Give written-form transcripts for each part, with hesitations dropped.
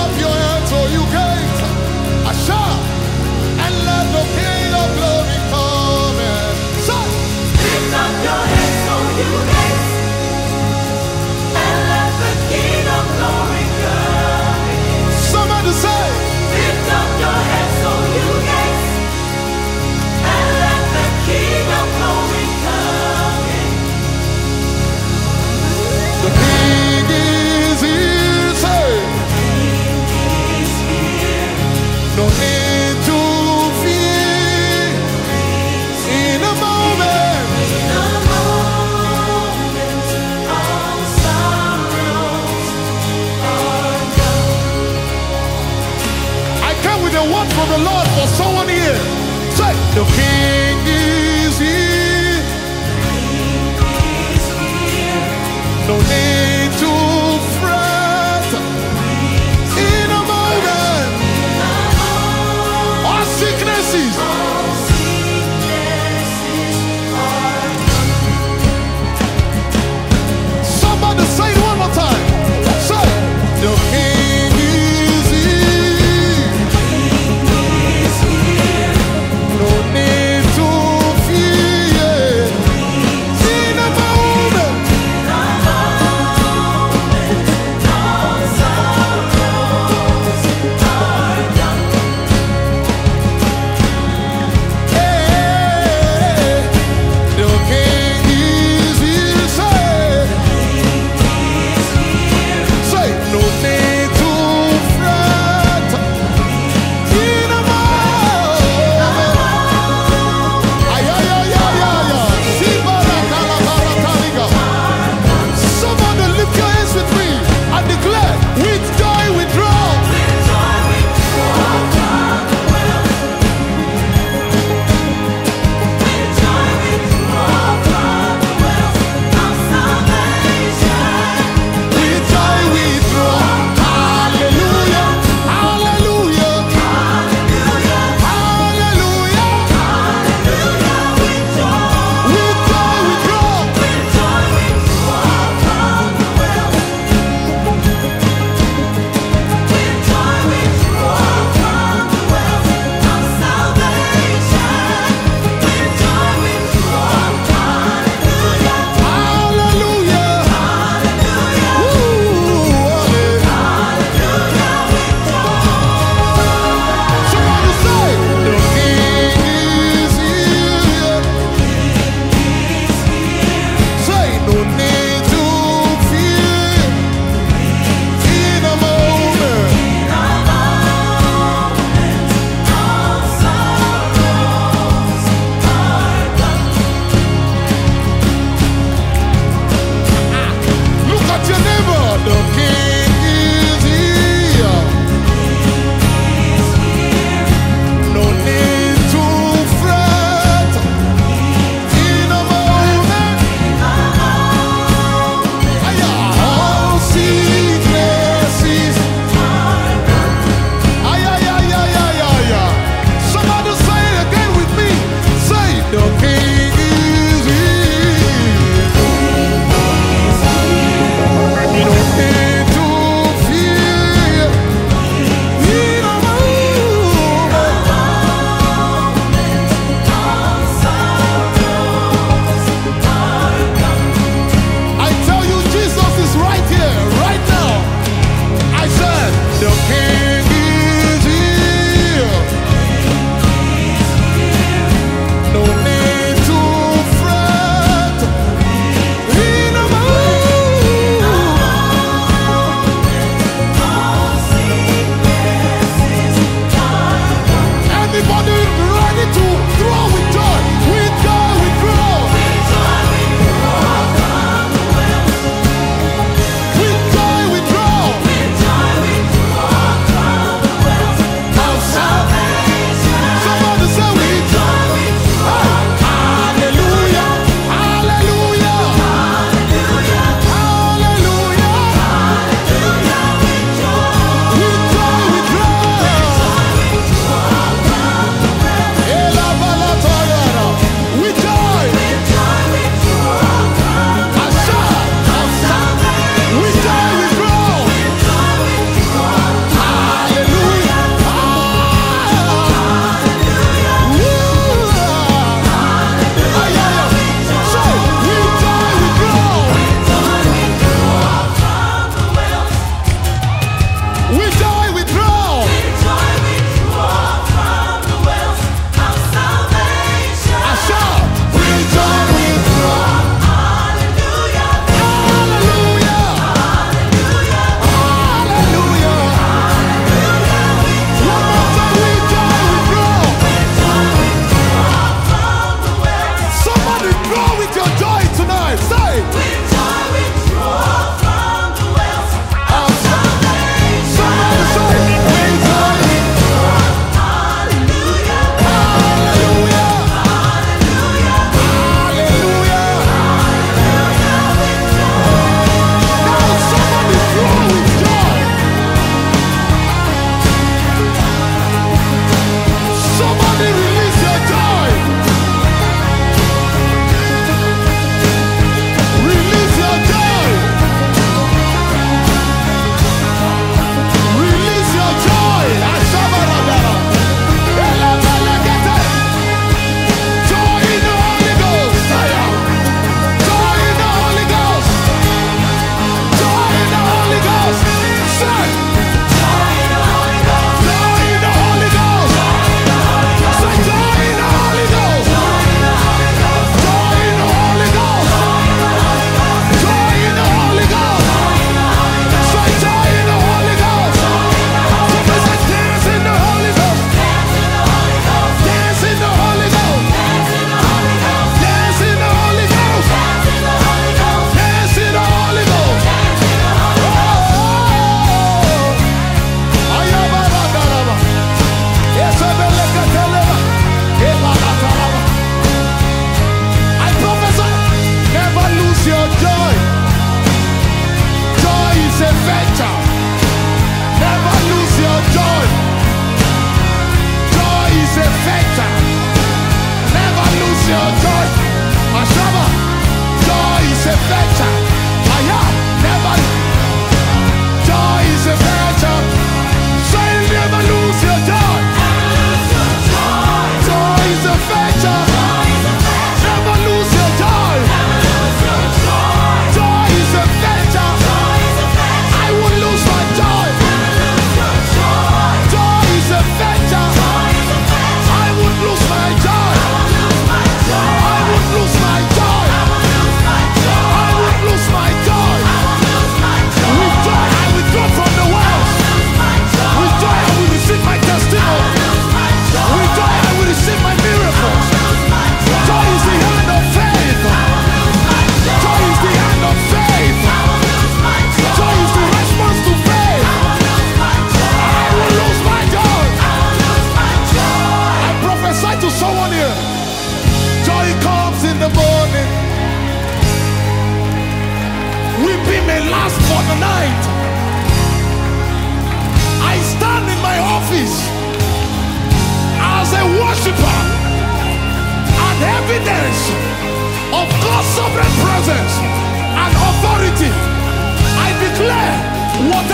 up your hands, oh you gates, Asha, and let the King of Glory come in. Lift up your heads, O you gates, and let the King of Glory come in. Somebody say, Lift up your heads, O you gates, and let the King of Glory come in. the King is here, say, King is here. no need to fear, in a moment, In a moment, all sorrows are gone. I come with a word from the Lord for someone here. Say, the King is here, King is here. no need to fret, in a moment, all sicknesses, All sicknesses are somebody say it one more time. Say, the King is here, King is here. no need to fear.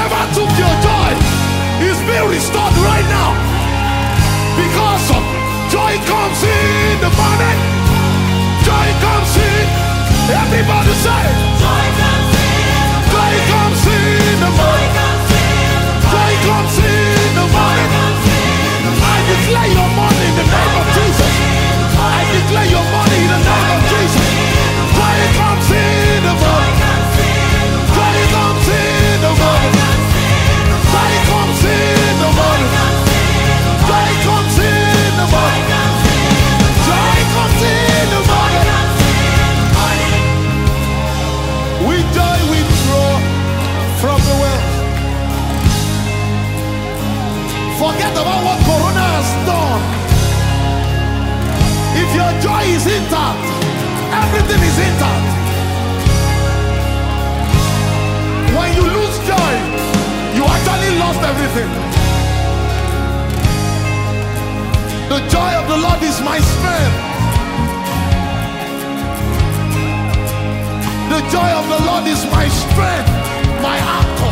whatever took your joy is being restored right now. Because of joy comes in the morning. Joy comes in. Everybody say, Joy comes in. joy comes in the morning. Joy comes in the morning. I declare your money in the name of Jesus. I declare your money in the name of Jesus. Joy comes in the morning. Joy comes in the morning. Joy comes in the morning. Joy comes in the morning. Joy comes in the morning. With joy we draw from the well. Forget about what Corona has done. If your joy is intact, everything is intact. When you lose joy, you actually lost everything. The joy of the Lord is my strength. The joy of the Lord is my strength, my anchor.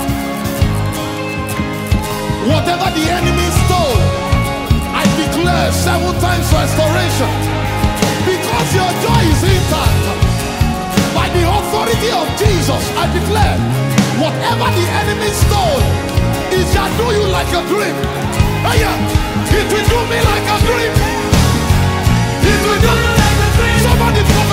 Whatever the enemy stole, I declare 7 times restoration. Because your joy is intact. By the authority of Jesus, I declare, whatever the enemy stole, it shall do you like a dream. Hey, it will do me like a dream. It will do me like a dream. Somebody